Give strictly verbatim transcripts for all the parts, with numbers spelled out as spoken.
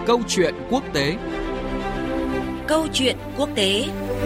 Câu chuyện quốc tế. Câu chuyện quốc tế.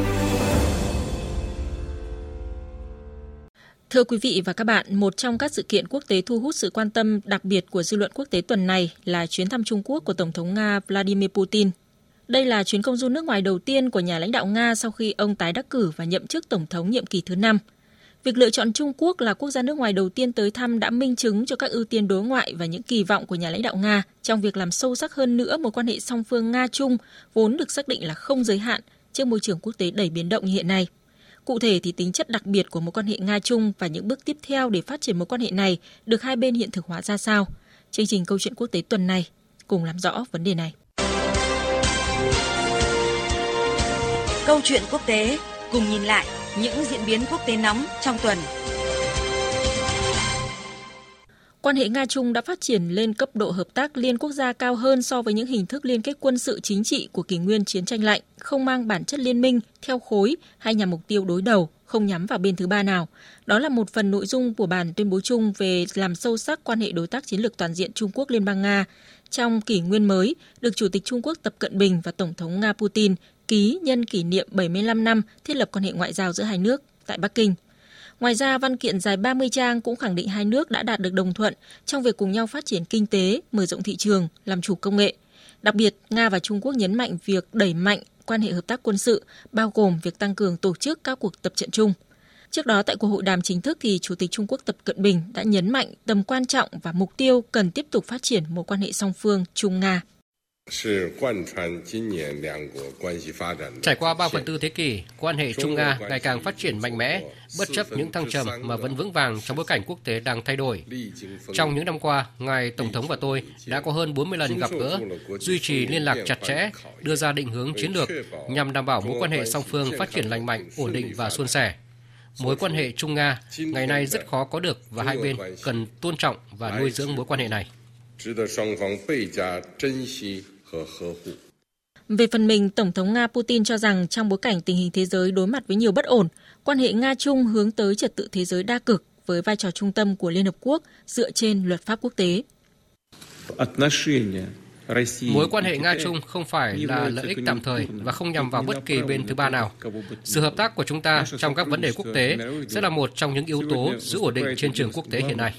Thưa quý vị và các bạn, một trong các sự kiện quốc tế thu hút sự quan tâm đặc biệt của dư luận quốc tế tuần này là chuyến thăm Trung Quốc của Tổng thống Nga Vladimir Putin. Đây là chuyến công du nước ngoài đầu tiên của nhà lãnh đạo Nga sau khi ông tái đắc cử và nhậm chức Tổng thống nhiệm kỳ thứ năm. Việc lựa chọn Trung Quốc là quốc gia nước ngoài đầu tiên tới thăm đã minh chứng cho các ưu tiên đối ngoại và những kỳ vọng của nhà lãnh đạo Nga trong việc làm sâu sắc hơn nữa mối quan hệ song phương Nga-Trung vốn được xác định là không giới hạn trước môi trường quốc tế đầy biến động như hiện nay. Cụ thể thì tính chất đặc biệt của mối quan hệ Nga-Trung và những bước tiếp theo để phát triển mối quan hệ này được hai bên hiện thực hóa ra sao? Chương trình Câu chuyện quốc tế tuần này cùng làm rõ vấn đề này. Câu chuyện quốc tế cùng nhìn lại những diễn biến quốc tế nóng trong tuần. Quan hệ Nga-Trung đã phát triển lên cấp độ hợp tác liên quốc gia cao hơn so với những hình thức liên kết quân sự chính trị của kỷ nguyên chiến tranh lạnh, không mang bản chất liên minh, theo khối hay nhằm mục tiêu đối đầu, không nhắm vào bên thứ ba nào. Đó là một phần nội dung của bản tuyên bố chung về làm sâu sắc quan hệ đối tác chiến lược toàn diện Trung Quốc Liên bang Nga trong kỷ nguyên mới, được Chủ tịch Trung Quốc Tập Cận Bình và Tổng thống Nga Putin ký nhân kỷ niệm bảy mươi lăm năm thiết lập quan hệ ngoại giao giữa hai nước tại Bắc Kinh. Ngoài ra, văn kiện dài ba mươi trang cũng khẳng định hai nước đã đạt được đồng thuận trong việc cùng nhau phát triển kinh tế, mở rộng thị trường, làm chủ công nghệ. Đặc biệt, Nga và Trung Quốc nhấn mạnh việc đẩy mạnh quan hệ hợp tác quân sự, bao gồm việc tăng cường tổ chức các cuộc tập trận chung. Trước đó, tại cuộc hội đàm chính thức, thì Chủ tịch Trung Quốc Tập Cận Bình đã nhấn mạnh tầm quan trọng và mục tiêu cần tiếp tục phát triển mối quan hệ song phương Trung-Nga. Trải qua ba phần tư thế kỷ, quan hệ Trung-Nga ngày càng phát triển mạnh mẽ, bất chấp những thăng trầm mà vẫn vững vàng trong bối cảnh quốc tế đang thay đổi. Trong những năm qua, Ngài Tổng thống và tôi đã có hơn bốn mươi lần gặp gỡ, duy trì liên lạc chặt chẽ, đưa ra định hướng chiến lược nhằm đảm bảo mối quan hệ song phương phát triển lành mạnh, ổn định và suôn sẻ. Mối quan hệ Trung-Nga ngày nay rất khó có được và hai bên cần tôn trọng và nuôi dưỡng mối quan hệ này. Về phần mình, Tổng thống Nga Putin cho rằng trong bối cảnh tình hình thế giới đối mặt với nhiều bất ổn, quan hệ Nga-Trung hướng tới trật tự thế giới đa cực với vai trò trung tâm của Liên Hợp Quốc dựa trên luật pháp quốc tế. Mối quan hệ Nga-Trung không phải là lợi ích tạm thời và không nhằm vào bất kỳ bên thứ ba nào. Sự hợp tác của chúng ta trong các vấn đề quốc tế sẽ là một trong những yếu tố giữ ổn định trên trường quốc tế hiện nay.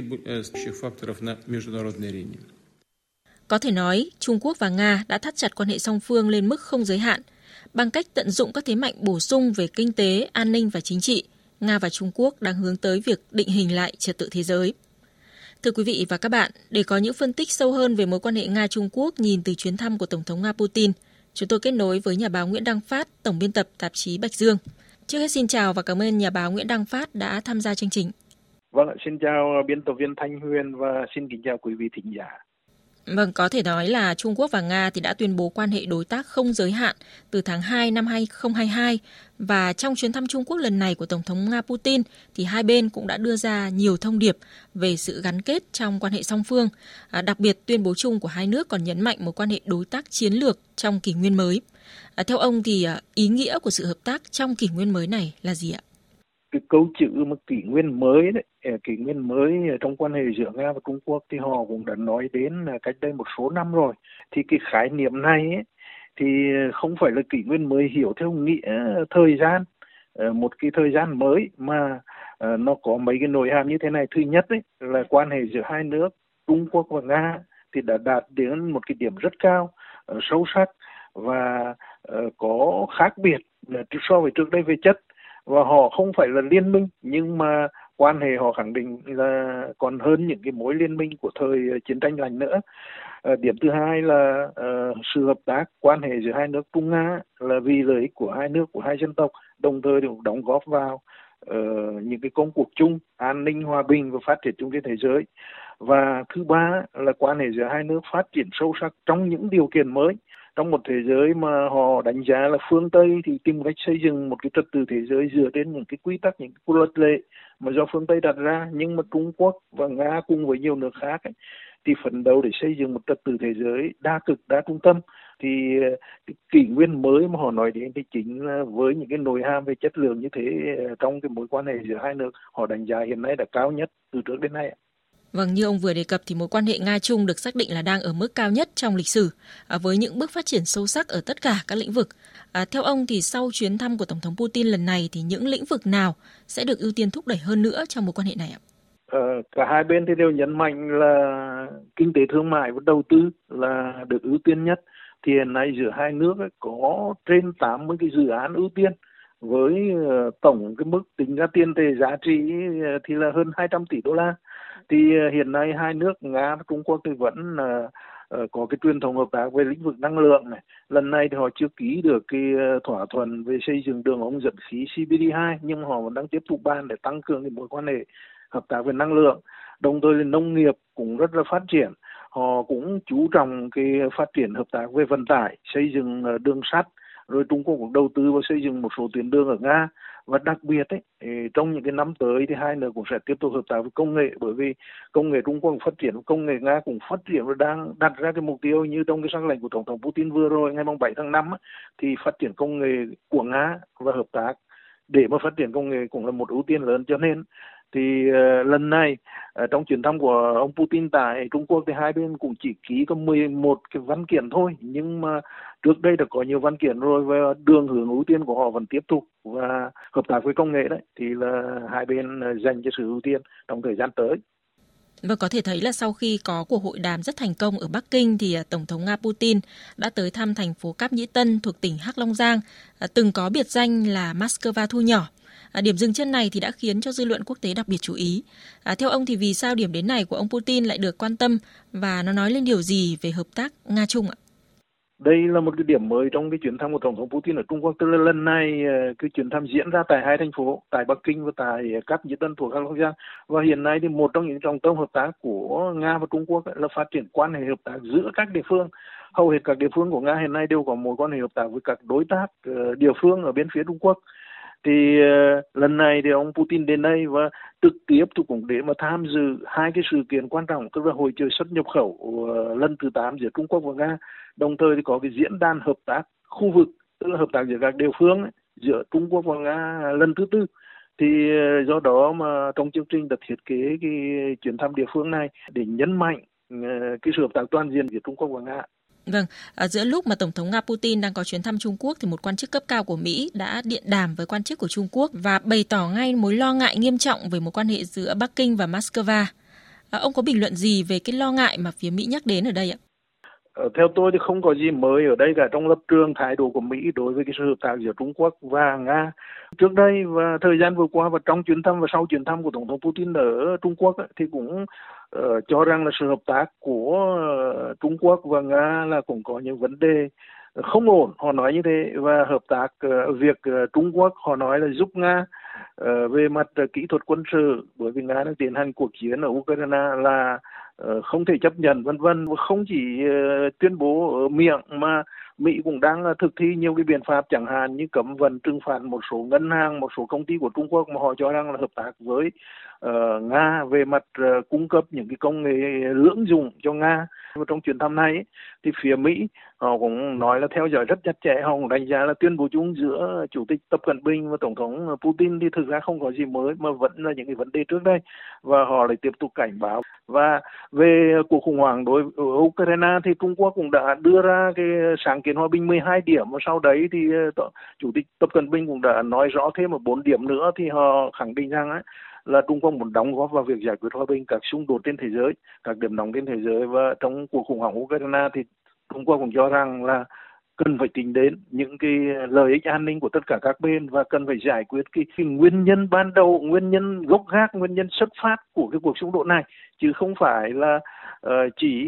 Có thể nói, Trung Quốc và Nga đã thắt chặt quan hệ song phương lên mức không giới hạn. Bằng cách tận dụng các thế mạnh bổ sung về kinh tế, an ninh và chính trị, Nga và Trung Quốc đang hướng tới việc định hình lại trật tự thế giới. Thưa quý vị và các bạn, để có những phân tích sâu hơn về mối quan hệ Nga-Trung Quốc nhìn từ chuyến thăm của Tổng thống Nga Putin, chúng tôi kết nối với nhà báo Nguyễn Đăng Phát, tổng biên tập tạp chí Bạch Dương. Trước hết xin chào và cảm ơn nhà báo Nguyễn Đăng Phát đã tham gia chương trình. Vâng, xin chào biên tập viên Thanh Huyền và xin kính chào quý vị thính giả. Vâng, có thể nói là Trung Quốc và Nga thì đã tuyên bố quan hệ đối tác không giới hạn từ tháng hai năm hai không hai hai, và trong chuyến thăm Trung Quốc lần này của Tổng thống Nga Putin thì hai bên cũng đã đưa ra nhiều thông điệp về sự gắn kết trong quan hệ song phương. À, đặc biệt tuyên bố chung của hai nước còn nhấn mạnh mối quan hệ đối tác chiến lược trong kỷ nguyên mới. À, theo ông thì à, ý nghĩa của sự hợp tác trong kỷ nguyên mới này là gì ạ? Cái câu chữ mà kỷ nguyên mới đấy, kỷ nguyên mới trong quan hệ giữa Nga và Trung Quốc thì họ cũng đã nói đến cách đây một số năm rồi. Thì cái khái niệm này ấy, thì không phải là kỷ nguyên mới hiểu theo nghĩa thời gian, một cái thời gian mới, mà nó có mấy cái nội hàm như thế này. Thứ nhất ấy, là quan hệ giữa hai nước Trung Quốc và Nga thì đã đạt đến một cái điểm rất cao, sâu sắc và có khác biệt so với trước đây về chất. Và họ không phải là liên minh, nhưng mà quan hệ họ khẳng định là còn hơn những cái mối liên minh của thời chiến tranh lạnh nữa. À, điểm thứ hai là uh, sự hợp tác quan hệ giữa hai nước Trung Nga là vì lợi ích của hai nước, của hai dân tộc, đồng thời cũng đóng góp vào uh, những cái công cuộc chung, an ninh, hòa bình và phát triển chung trên thế giới. Và thứ ba là quan hệ giữa hai nước phát triển sâu sắc trong những điều kiện mới. Trong một thế giới mà họ đánh giá là phương Tây thì tìm cách xây dựng một cái trật tự thế giới dựa trên những cái quy tắc, những cái luật lệ mà do phương Tây đặt ra, nhưng mà Trung Quốc và Nga cùng với nhiều nước khác ấy, thì phấn đấu để xây dựng một trật tự thế giới đa cực, đa trung tâm. Thì cái kỷ nguyên mới mà họ nói đến thì chính là với những cái nội hàm về chất lượng như thế trong cái mối quan hệ giữa hai nước, họ đánh giá hiện nay là cao nhất từ trước đến nay. Vâng, như ông vừa đề cập thì mối quan hệ Nga-Trung được xác định là đang ở mức cao nhất trong lịch sử, à, với những bước phát triển sâu sắc ở tất cả các lĩnh vực. À, theo ông thì sau chuyến thăm của Tổng thống Putin lần này thì những lĩnh vực nào sẽ được ưu tiên thúc đẩy hơn nữa trong mối quan hệ này ạ? Ờ, cả hai bên thì đều nhấn mạnh là kinh tế thương mại và đầu tư là được ưu tiên nhất. Thì hiện nay giữa hai nước ấy, có trên tám mươi cái dự án ưu tiên với uh, tổng cái mức tính ra tiền tệ giá trị uh, thì là hơn hai trăm tỷ đô la. Thì uh, hiện nay hai nước Nga và Trung Quốc thì vẫn uh, uh, có cái truyền thống hợp tác về lĩnh vực năng lượng này. Lần này thì họ chưa ký được cái uh, thỏa thuận về xây dựng đường ống dẫn khí C P D hai, nhưng họ vẫn đang tiếp tục bàn để tăng cường cái mối quan hệ hợp tác về năng lượng. Đồng thời là nông nghiệp cũng rất là phát triển. Họ cũng chú trọng cái phát triển hợp tác về vận tải, xây dựng đường sắt, rồi Trung Quốc cũng đầu tư vào xây dựng một số tuyến đường ở Nga. Và đặc biệt ấy, trong những cái năm tới thì hai nước cũng sẽ tiếp tục hợp tác với công nghệ, bởi vì công nghệ Trung Quốc phát triển, công nghệ Nga cũng phát triển và đang đặt ra cái mục tiêu như trong cái sắc lệnh của Tổng thống Putin vừa rồi ngày bảy tháng năm ấy, thì phát triển công nghệ của Nga và hợp tác để mà phát triển công nghệ cũng là một ưu tiên lớn. Cho nên thì uh, lần này uh, trong chuyến thăm của ông Putin tại Trung Quốc thì hai bên cũng chỉ ký có mười một cái văn kiện thôi, nhưng mà trước đây đã có nhiều văn kiện rồi và đường hướng ưu tiên của họ vẫn tiếp tục, và hợp tác với công nghệ đấy thì là hai bên uh, dành cho sự ưu tiên trong thời gian tới. Và có thể thấy là sau khi có cuộc hội đàm rất thành công ở Bắc Kinh thì Tổng thống Nga Putin đã tới thăm thành phố Cáp Nhĩ Tân thuộc tỉnh Hắc Long Giang, từng có biệt danh là Moscow thu nhỏ. À, điểm dừng chân này thì đã khiến cho dư luận quốc tế đặc biệt chú ý. À, theo ông thì vì sao điểm đến này của ông Putin lại được quan tâm và nó nói lên điều gì về hợp tác Nga-Trung ạ? Đây là một cái điểm mới trong cái chuyến thăm của Tổng thống Putin ở Trung Quốc. Tức là lần này cái chuyến thăm diễn ra tại hai thành phố, tại Bắc Kinh và tại Cáp Nhĩ Tân thuộc Hắc Long Giang. Và hiện nay thì một trong những trọng tâm hợp tác của Nga và Trung Quốc là phát triển quan hệ hợp tác giữa các địa phương. Hầu hết các địa phương của Nga hiện nay đều có mối quan hệ hợp tác với các đối tác địa phương ở bên phía Trung Quốc. Thì uh, lần này thì ông Putin đến đây và trực tiếp thì cũng để mà tham dự hai cái sự kiện quan trọng, tức là hội chợ xuất nhập khẩu uh, lần thứ tám giữa Trung Quốc và Nga. Đồng thời thì có cái diễn đàn hợp tác khu vực, tức là hợp tác giữa các địa phương ấy, giữa Trung Quốc và Nga lần thứ tư. Thì uh, do đó mà trong chương trình đã thiết kế cái chuyến thăm địa phương này để nhấn mạnh uh, cái sự hợp tác toàn diện giữa Trung Quốc và Nga. Vâng, à, giữa lúc mà Tổng thống Nga Putin đang có chuyến thăm Trung Quốc thì một quan chức cấp cao của Mỹ đã điện đàm với quan chức của Trung Quốc và bày tỏ ngay mối lo ngại nghiêm trọng về mối quan hệ giữa Bắc Kinh và Moscow. À, ông có bình luận gì về cái lo ngại mà phía Mỹ nhắc đến ở đây ạ? Ờ, theo tôi thì không có gì mới ở đây cả trong lập trường thái độ của Mỹ đối với cái sự hợp tác giữa Trung Quốc và Nga. Trước đây và thời gian vừa qua và trong chuyến thăm và sau chuyến thăm của Tổng thống Putin ở Trung Quốc ấy, thì cũng uh, cho rằng là sự hợp tác của uh, Trung Quốc và Nga là cũng có những vấn đề không ổn, họ nói như thế. Và hợp tác uh, việc uh, Trung Quốc họ nói là giúp Nga uh, về mặt uh, kỹ thuật quân sự, bởi vì Nga đang tiến hành cuộc chiến ở Ukraine là uh, không thể chấp nhận, vân vân. Và không chỉ uh, tuyên bố ở miệng mà Mỹ cũng đang uh, thực thi nhiều cái biện pháp, chẳng hạn như cấm vận, trừng phạt một số ngân hàng, một số công ty của Trung Quốc mà họ cho rằng là hợp tác với uh, Nga về mặt uh, cung cấp những cái công nghệ lưỡng dụng cho Nga. Và trong chuyến thăm này ấy, thì phía Mỹ họ cũng nói là theo dõi rất chặt chẽ, họ cũng đánh giá là tuyên bố chung giữa Chủ tịch Tập Cận Bình và Tổng thống Putin thì thực ra không có gì mới mà vẫn là những cái vấn đề trước đây, và họ lại tiếp tục cảnh báo. Và về cuộc khủng hoảng đối với Ukraine thì Trung Quốc cũng đã đưa ra cái sáng kiến hòa bình mười hai điểm, và sau đấy thì Chủ tịch Tập Cận Bình cũng đã nói rõ thêm một bốn điểm nữa. Thì họ khẳng định rằng ấy, là Trung Quốc muốn đóng góp vào việc giải quyết hòa bình các xung đột trên thế giới, các điểm nóng trên thế giới. Và trong cuộc khủng hoảng Ukraine thì Trung Quốc cũng cho rằng là cần phải tính đến những cái lợi ích an ninh của tất cả các bên và cần phải giải quyết cái, cái nguyên nhân ban đầu, nguyên nhân gốc gác, nguyên nhân xuất phát của cái cuộc xung đột này, chứ không phải là uh, chỉ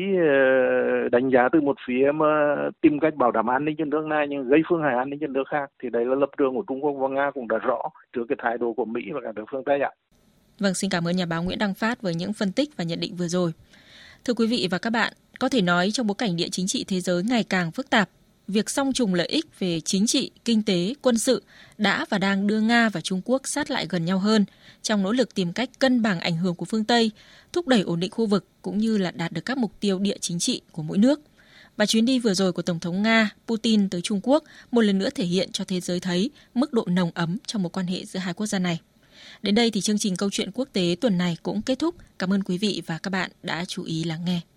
uh, đánh giá từ một phía mà tìm cách bảo đảm an ninh cho nước này nhưng gây phương hại an ninh cho nước khác. Thì đấy là lập trường của Trung Quốc và Nga cũng đã rõ trước cái thái độ của Mỹ và cả nước phương Tây ạ. Vâng, xin cảm ơn nhà báo Nguyễn Đăng Phát với những phân tích và nhận định vừa rồi. Thưa quý vị và các bạn, có thể nói trong bối cảnh địa chính trị thế giới ngày càng phức tạp, việc song trùng lợi ích về chính trị, kinh tế, quân sự đã và đang đưa Nga và Trung Quốc sát lại gần nhau hơn trong nỗ lực tìm cách cân bằng ảnh hưởng của phương Tây, thúc đẩy ổn định khu vực cũng như là đạt được các mục tiêu địa chính trị của mỗi nước. Và chuyến đi vừa rồi của Tổng thống Nga Putin tới Trung Quốc một lần nữa thể hiện cho thế giới thấy mức độ nồng ấm trong mối quan hệ giữa hai quốc gia này. Đến đây thì chương trình Câu chuyện quốc tế tuần này cũng kết thúc. Cảm ơn quý vị và các bạn đã chú ý lắng nghe.